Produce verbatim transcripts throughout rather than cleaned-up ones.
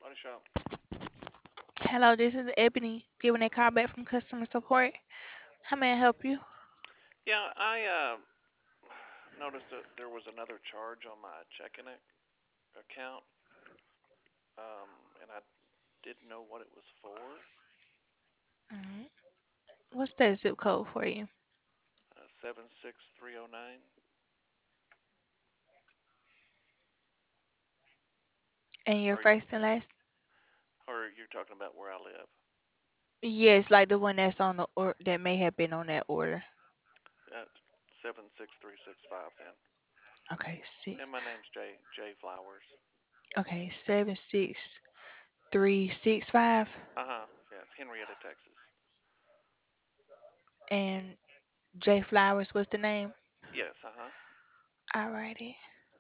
Body shop. Hello, this is Ebony giving a call back from customer support. How may I help you? Yeah, I uh, noticed that there was another charge on my checking ac- account, um, and I didn't know what it was for. Mhm. What's that zip code for you? Uh, seven six three zero nine. And your Or you, first and last? or you're talking about where I live? Yes, like the one that's on the or that may have been on that order. Uh, seven six three six five. Then. Okay, six. And my name's Jay Jay Flowers. Okay, seven six three six five. Uh huh. Yes, Henrietta, Texas. And J Flowers was the name. Yes. Uh huh. Alrighty.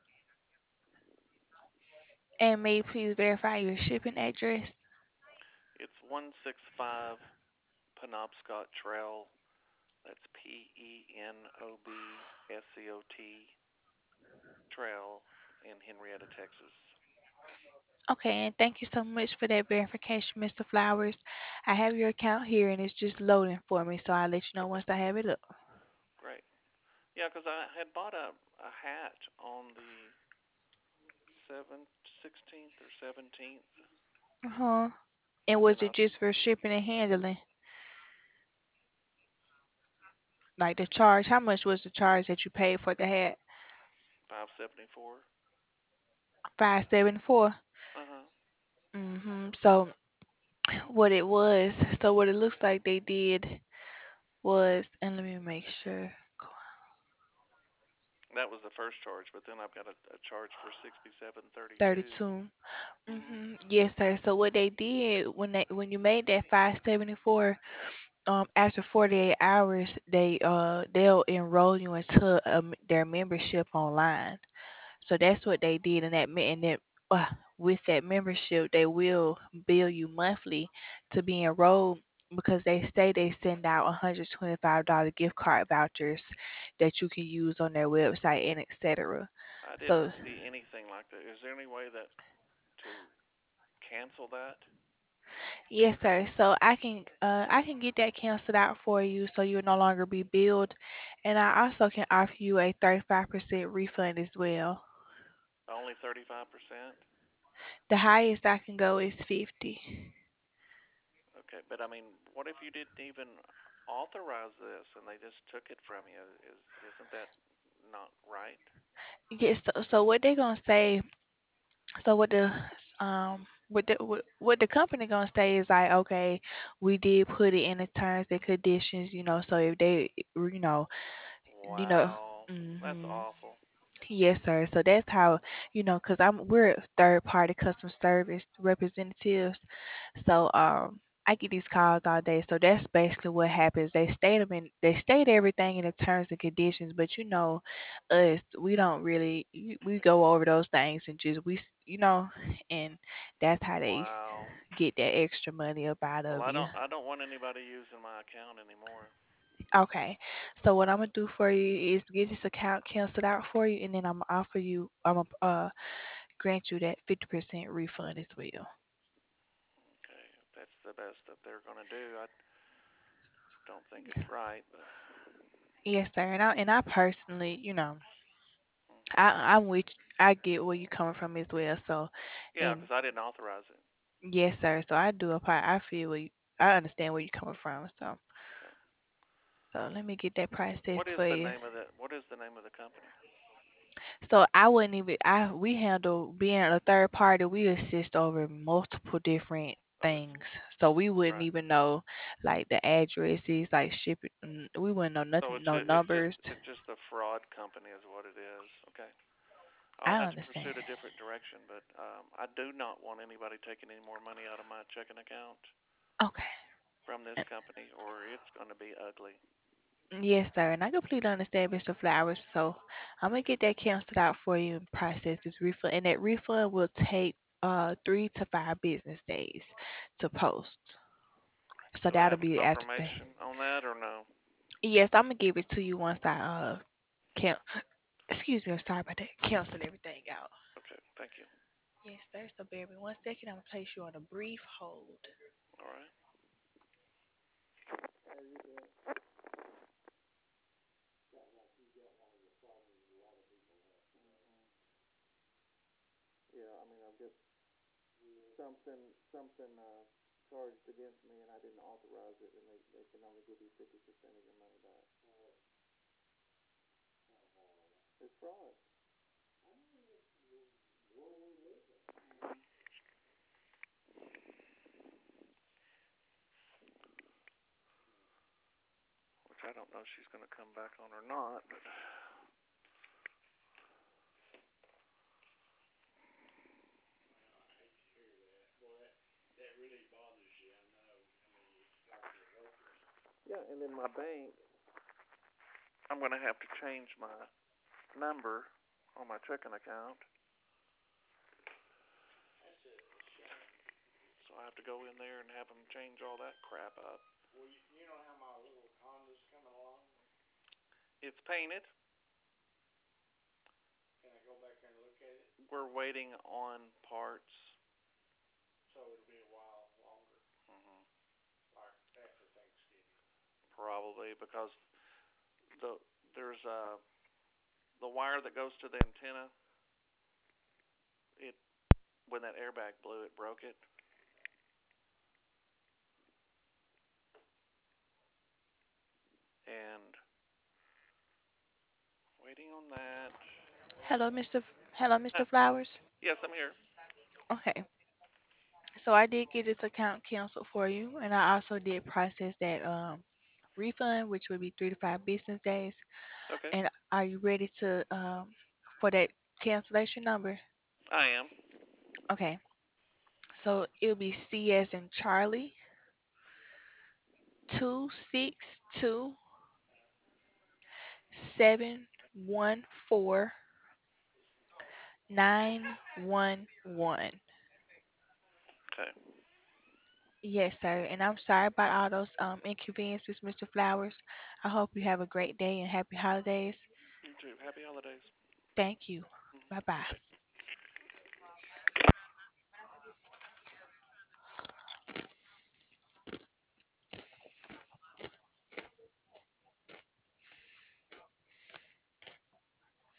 And may you please verify your shipping address? It's one six five Penobscot Trail. That's P E N O B S C O T Trail in Henrietta, Texas. Okay, and thank you so much for that verification, Mister Flowers. I have your account here and it's just loading for me, so I'll let you know once I have it up. Great. Yeah, 'cause I had bought a a hat on the seventh, sixteenth, or seventeenth, Uh-huh. And and was then I it just for shipping and handling? Like the charge, how much was the charge that you paid for the hat? five seventy four. Five seventy four. Uh huh. Mhm. So what it was, so what it looks like they did was, and let me make sure. That was the first charge, but then I've got a, a charge for sixty seven thirty two. thirty two. Mhm. Mhm. Yes, sir. So what they did when they when you made that five seventy four, um, after forty eight hours, they uh they'll enroll you into um, their membership online. So that's what they did, and that me- and that uh, with that membership, they will bill you monthly to be enrolled because they say they send out one hundred twenty-five dollars gift card vouchers that you can use on their website and et cetera. I didn't So see anything like that. Is there any way that to cancel that? yes, sir. So I can uh I can get that canceled out for you so you'll no longer be billed, and I also can offer you a thirty-five percent refund as well. Only thirty five percent. The highest I can go is fifty. Okay, but I mean, what if you didn't even authorize this and they just took it from you? Is isn't that not right? Yes, so, so what they're gonna say, so what the um what the what, what the company gonna say is like, okay, we did put it in the terms and conditions, you know, so if they, you know, you know, Wow, that's mhm. awful. Yes, sir. So that's how, you know, because I'm we're third party customer service representatives. So um I get these calls all day. So that's basically what happens. They state them in they state everything in the terms and conditions, but you know, us we don't really we we go over those things and just we s- you know, and that's how they Wow. get that extra money up out Well, of I you. don't I don't want anybody using my account anymore. Okay. So what I'm gonna do for you is get this account canceled out for you, and then I'm gonna offer you I'm gonna uh grant you that fifty percent refund as well. Okay, if that's the best that they're going to do. I don't think it's right, but Yes, sir. And I and I personally, you know, I mhm. I'm with I get where you coming from as well. So, Yeah, and 'cause I didn't authorize it. yes, sir. So I do apply. I feel where you, I understand where you coming from. So, Okay. so let me get that process What is for the you. name of the What is the name of the company? So I wouldn't even. I we handle being a third party. We assist over multiple different Oh, it's things. So we wouldn't right. even know like the addresses, like shipping. mm, We wouldn't know So nothing, it's no just it's just numbers. it's just a fraud company is what it is. Okay. I'll I have to understand. pursue a different direction, but um, I do not want anybody taking any more money out of my checking account Okay. from this company, or it's going to be ugly. Yes, sir. And I completely understand, Mister Flowers. So I'm gonna get that canceled out for you and process this refund. And that refund will take uh three to five business days to post. So Do I that'll have a be after the. confirmation on that or no? Yes, I'm gonna give it to you once I uh can. Excuse me. I'm sorry about that. Cancel everything out. Okay, thank you. Yes, sir. So bear with me one second. I'm gonna place you on a brief hold. All right. Yeah, I mean, I've got something something uh, charged against me, and I didn't authorize it, and they they can only give you fifty percent of your money back. It's fraud. Which I don't know if she's going to come back on or not, but yeah. And then my bank, I'm going to have to change my number on my checking account, so I have to go in there and have them change all that crap up. It's painted. We're waiting on parts. Hmm. Probably because the there's a the wire that goes to the antenna. It when that airbag blew, it broke it, and waiting on that. Hello, Mister F- Hello, Huh. Mister Flowers. Yes, I'm here. Okay. So I did get this account canceled for you, and I also did process that um refund, which would be three to five business days. Okay, And are you ready to um for that cancellation number? I am. Okay. So it'll be C as in Charlie two six two seven one four nine one one. Okay. Yes, sir. And I'm sorry about all those um inconveniences, Mister Flowers. I hope you have a great day and happy holidays. You too. Happy holidays. Thank you. Hmm. Bye bye. Bye.